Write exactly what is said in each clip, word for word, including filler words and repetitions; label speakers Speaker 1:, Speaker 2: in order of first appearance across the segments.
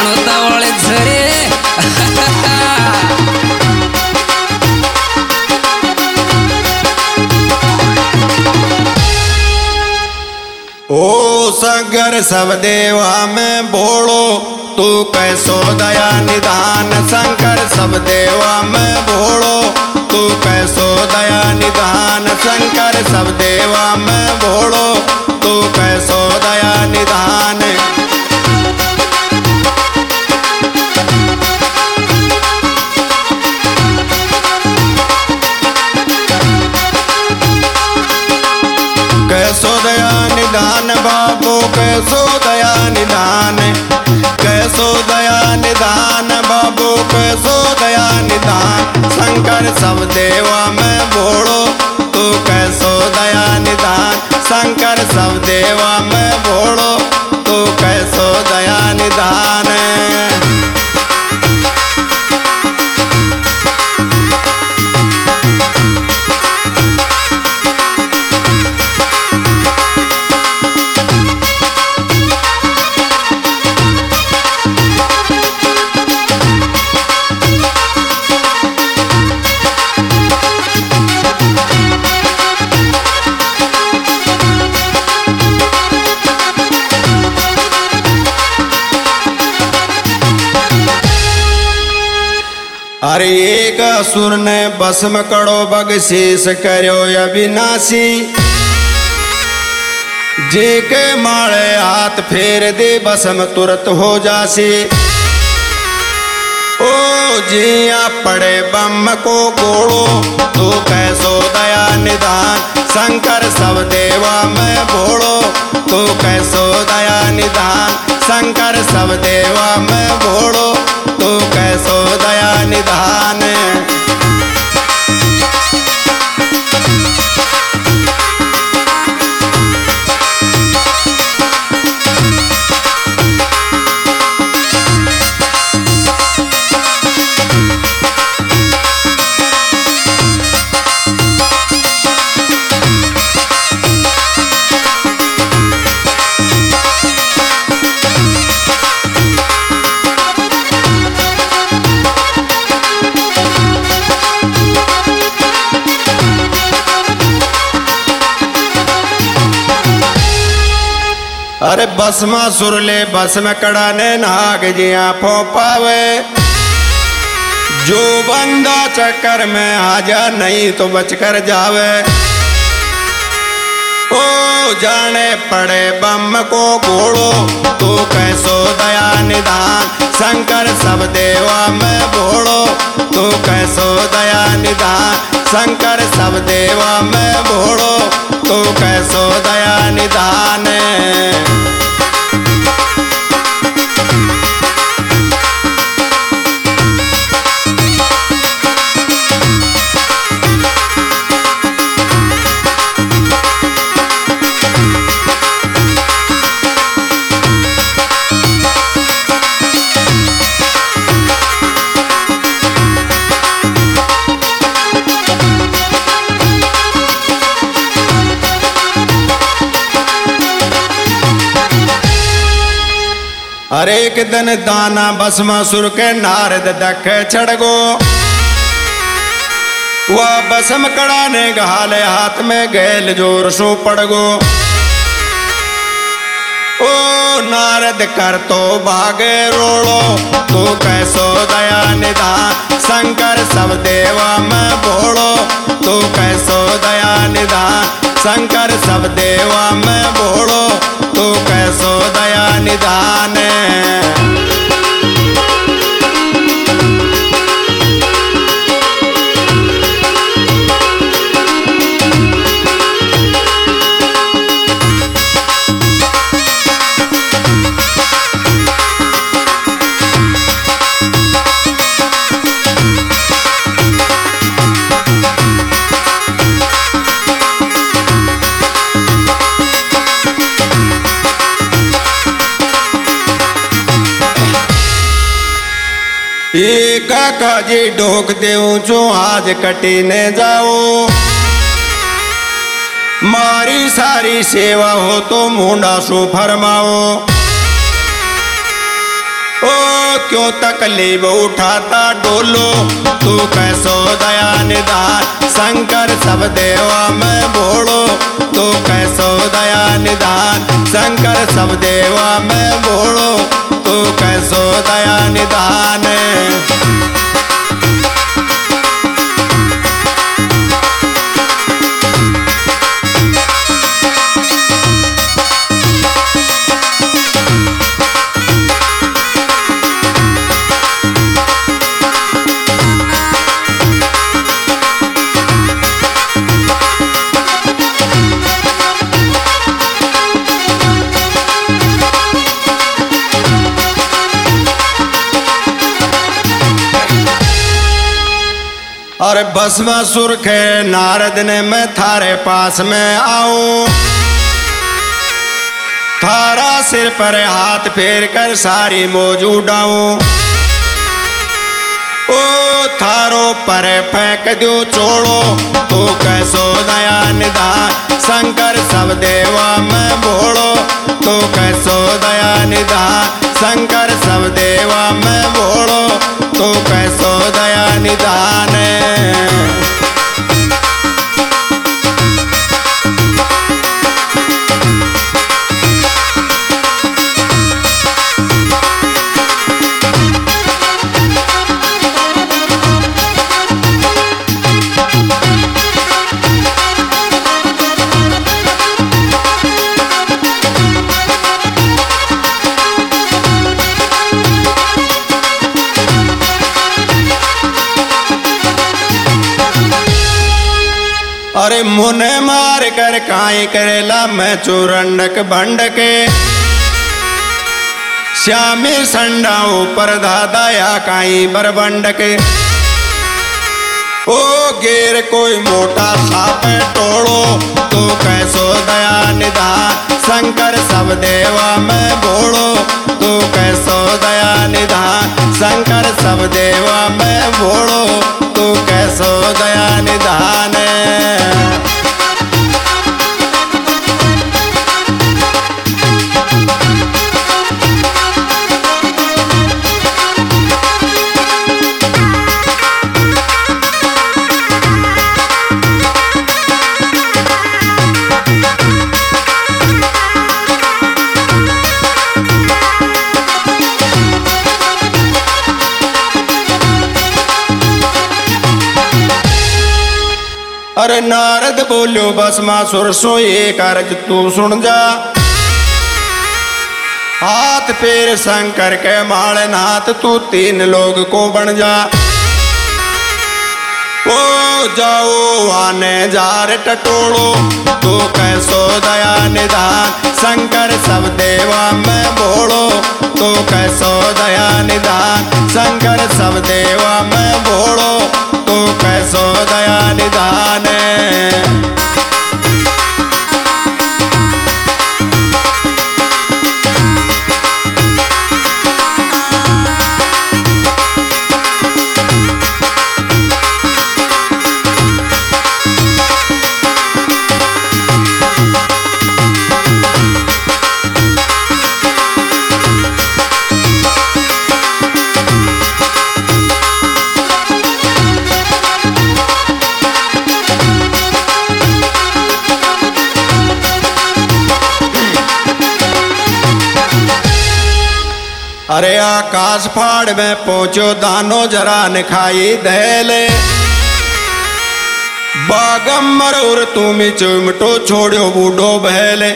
Speaker 1: जाणता वाले झरे
Speaker 2: ओ सगर सब देवा में भोलो तू कैसो दया निधान। शंकर सब देवा में भोलो तू कैसो दया निधान। शंकर सब देवा में भोलो तू कैसो दया निधान। कैसो दया निधान बाबू कैसो दया निधान। कैसो दया निधान बाबू कैसो दया निधान। शंकर सब देवा में भोलो तू कैसो दया निधान। शंकर सब देवा में भोलो तू कैसो दया निधान। अरे एक असुर ने भस्म करो बगशीस करो अविनाशी। जे के माळे हाथ फेर दे भस्म तुरत हो जासी। ओ जिया पड़े बम को गोड़ो तू कैसो दया निधान। शंकर सब देवा में भोलो तू कैसो दया निधान। शंकर सब देवा में भोलो तू कैसो दया निधान। अरे भस्मा सुरले भस्म कड़ाने नाग जिया फोपावे। जो बंदा चक्कर में आ जा नहीं तो बचकर जावे। ओ जाने पड़े बम को गोड़ो तू कैसो दया निधान। शंकर सब देवा में भोलो तू कैसो दया निधान। शंकर सब देवा में भोलो तू कैसो दया निधान। हर एक दिन दाना भस्मासुर के नारद दख चढ़ गो। वह भस्म कड़ाने गहाले हाथ में गैल जोर सो पड़ गो। ओ नारद कर तो भागे रोड़ो तू कैसो दया निधान। शंकर सब देवा में भोलो तू कैसो दया निधान। शंकर सब देवा में भोलो तू कैसो दया निधान। एक काजी ढोक देऊं जो आज कटी ने जाओ। मारी सारी सेवा हो तो मुंडा सो फरमाओ। ओ क्यों तकलीफ उठाता डोलो, तू कैसो दया निधान शंकर सब देवा में भोलो, तू कैसो दया निधान शंकर सब देवा में भोलो, तू कैसो दया निधान। और भस्मासुर के नारद ने मैं थारे पास में आऊं, थारा सिर पर हाथ फेर कर सारी मौज उड़ाऊं, ओ थारो पर फेंक दो छोड़ो, तू कैसो दया निधान शंकर सब देवा में भोलो, तू कैसो दया निधान शंकर सब देवा में भोलो, तू कैसो दया निधान। अरे मुने मार कर काई करेला मैं चूरंडक भंड के, श्यामी संडा ऊपर दादाया काई बरबंड के, ओ गेर कोई मोटा साप टोड़ो, तू कैसो दया निधान शंकर सब देवा में भोलो, तू कैसो दया निधान शंकर सब देवा में भोलो, तू कैसो दया निधान। अरे नारद बोलो भस्मासुर सोए कारज तू सुन जा, हाथ पैर शंकर के माले नाथ तू तीन लोग को बन जा, ओ जाओ आने जार टटोलो, तू कैसो दया निधान शंकर सब देवा में भोलो, तू कैसो दया निधान शंकर सब देवा में भोलो, तू कैसो दया निधान। अरे आकाश फाड़ में पहुंचो दानो जरा न खाई दहले, बागम्बर और तुम चुमटो छोड़ो बूढ़ो बहले,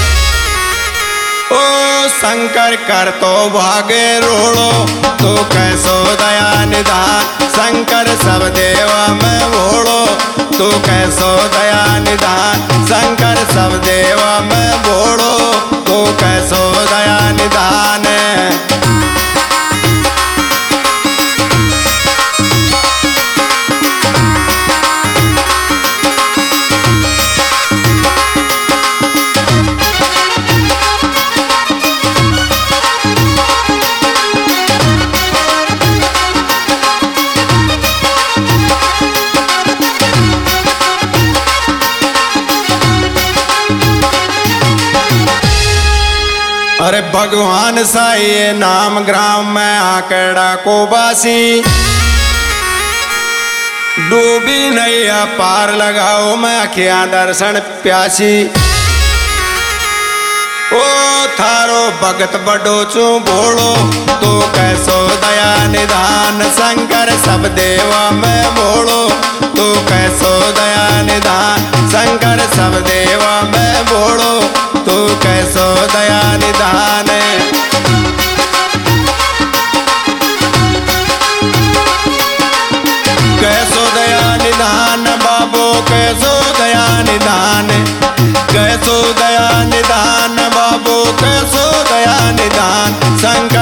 Speaker 2: ओ शंकर कर तो भागे रोड़ो, तू कैसो दया निधान शंकर सब देवा में भोलो, तू कैसो दया निधान शंकर सब देवा में भोलो, तू कैसो दया निधान। भगवान साई नाम ग्राम में आकड़ा को बासी डूबी नैया पार लगाओ मैं अखियां दर्शन प्यासी ओ थारो भगत बड़ो चू भोलो तो कैसो दया निधान शंकर सब देवा में बोलो तो कैसो दया निधान शंकर सब देवा में बोलो तो कैसो दया निधान कैसो दया निधान बाबू कैसो दया निधान कैसो दया निधान बाबू कैसो दया निधान शंकर